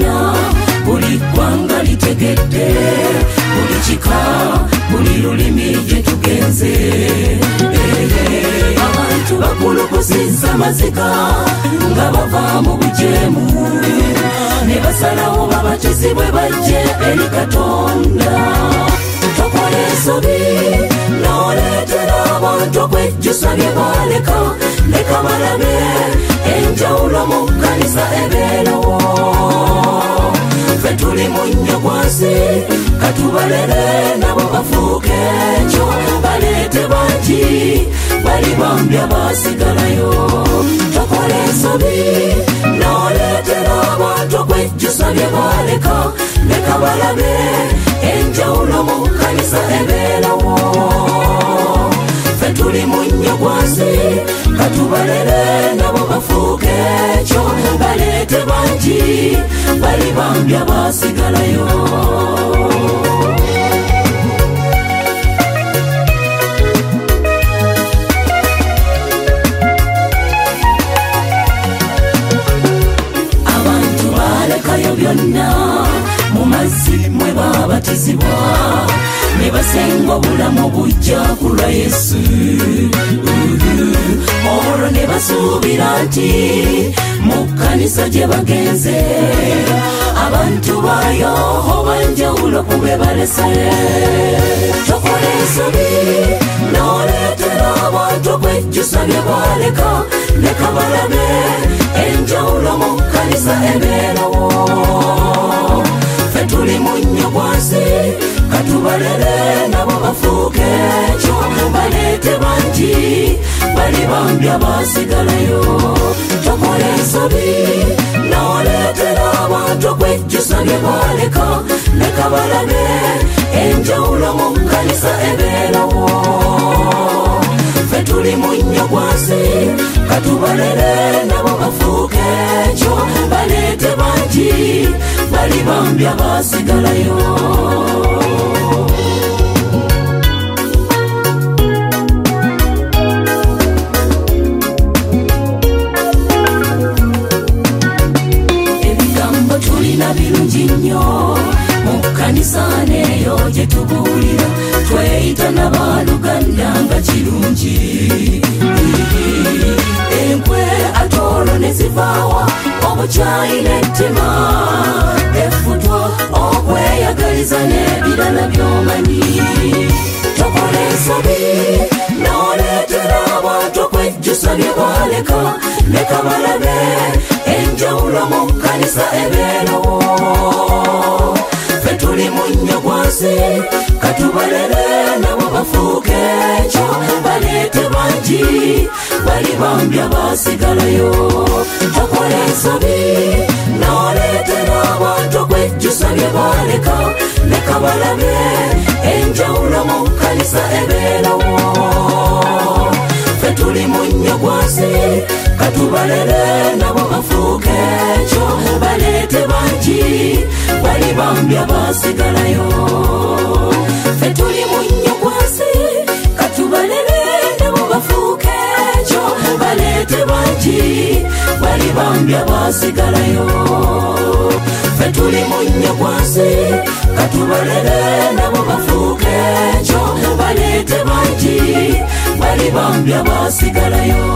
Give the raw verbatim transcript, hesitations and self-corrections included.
byonna buli ggwanga litegedde buli kika buli lulimi gye tugenze abantu bakulukusizza maziga nga bava mu bujeemu ne basalawo babatizibwe bajje eri Katonda tokola ensobi n'oleetera abantu okwejjusa bye baleka leka balabe enjawulo mu kkanisa ebeerawo ffe tuli mu nnyo gwansi katubalere nabo bafuuke ekyo baleete bangi bali bambi abasigalayo tokola ensobi n'oleetera abantu okwejjusa bye baleka leka balabe enjawulo mu kkanisa ebeerawo ffe tuli mu nnyo gwansi katubalere nabo bafuuke ekyo baleete bangi bali bambi abasigalayo abantu balekayo byonna mu mazzi mwe babatizibwa ne basenga obulamu bujja ku lwa Yesu olwo ne basuubira nti mu kkanisa gye bagenze abantu bayo obanjawulo ku be balese tokola ensobi n'oleetera abantu okwejjusa bye baleka leka balabe enjawulo mu kkanisa ebeerawo ffe tuli mu nnyo gwansi katubalere nabo bafuuke ekyo baleete bangi bali bambi abasigalayo tokola ensobi n'oleetera abantu okwejjusa bye baleka leka balabe enjawulo mu kkanisa ebeerawo ffe tuli mu nnyo gwansi katubalere nabo bafuuke ekyo baleete bangi bali bambi abasigalayo birungi nnyo mu kkanisa neeyo gye tubuulira tweyita n'abaluganda nga kirungi enkwe atoolo ne zivaawa obukyayi n'ettima effutwa okweyagaliza n'ebirala by'omanyi tokola ensobi n'oleetera abantu okwejjusa bye baleka leka balabe enjawulo mu kkanisa ebeerawo ffe tuli mu nnyo gwansi katubalere nabo bafuuke ekyo baleete bangi bali bambi abasigalayo tokola ensobi n'oleetera abantu okwejjusa bye baleka leka balabe enjawulo mu kkanisa ebeerawo ffe tuli mu nnyo gwansi katubalere nabo bafuuke ekyo baleete bangi bali bambi abasigalayo ffe tuli mu nnyo gwansi katubalere nabo bafuuke ekyo baleete bangi bali bambi abasigalayo ffe tuli mu nnyo gwansi katubalere nabo bafuuke ekyo baleete bangi bali bambi abasigalayo